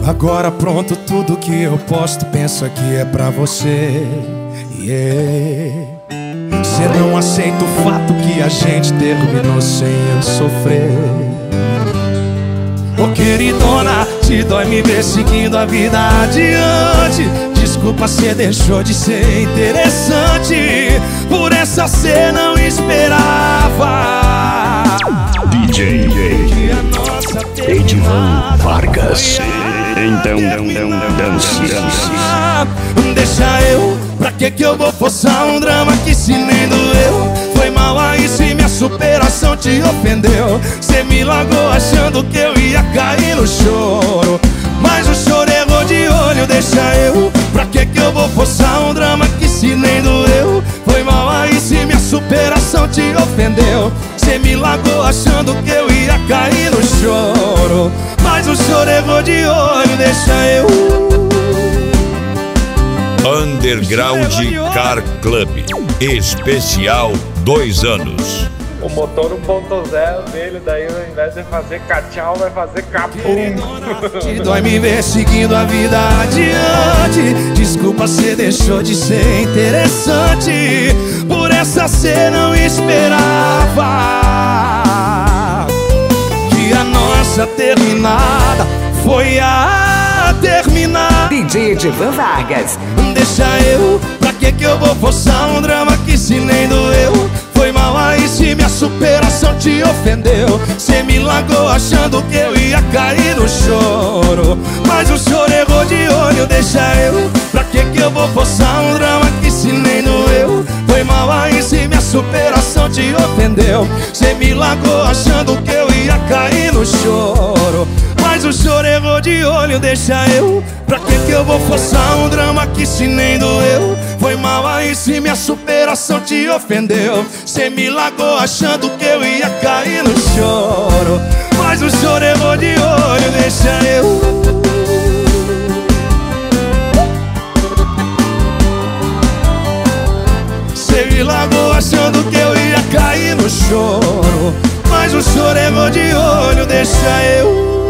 Agora pronto, tudo que eu posto, pensa que é pra você. Cê não aceita o fato que a gente terminou sem eu sofrer. Ô queridona, te dói me ver seguindo a vida adiante. Desculpa, cê deixou de ser interessante. Por essa cê não esperava. DJ Edivan Vargas. Então dance. Deixa eu, pra que eu vou forçar um drama que se nem doeu? Foi mal aí se minha superação te ofendeu. Cê me largou achando que eu ia cair no choro, mas o choro errou de olho. Deixa eu, pra que eu vou forçar um drama que se nem doeu? Foi mal aí se minha superação te ofendeu. Cê me largou achando que eu ia cair no choro, mas o choro errou de olho. Deixa eu. Underground Car Club especial 2 anos. O motor 1.0 dele, daí ao invés de fazer cachau, vai fazer capum. Te dói me ver seguindo a vida adiante. Desculpa, cê deixou de ser interessante. Por essa cê não esperava que a nossa terminada foi a terminar. DJ Edivan Vargas. Deixa eu, pra que eu vou forçar um drama que se nem doeu? Foi mal aí se minha superação te ofendeu. Cê me largou achando que eu ia cair no choro, mas o choro errou de olho. Deixa eu, pra que eu vou forçar um drama que se nem doeu? Foi mal aí se minha superação te ofendeu. Cê me largou achando que eu ia cair no choro, mas o choro errou de olho. Deixa eu, pra que eu vou forçar um drama que se nem doeu? Foi mal aí se minha superação te ofendeu. Cê me largou achando que eu ia cair no choro, mas o choro errou de olho. Deixa eu. Cê me largou achando que eu ia cair no choro, mas o choro errou de olho. Deixa eu.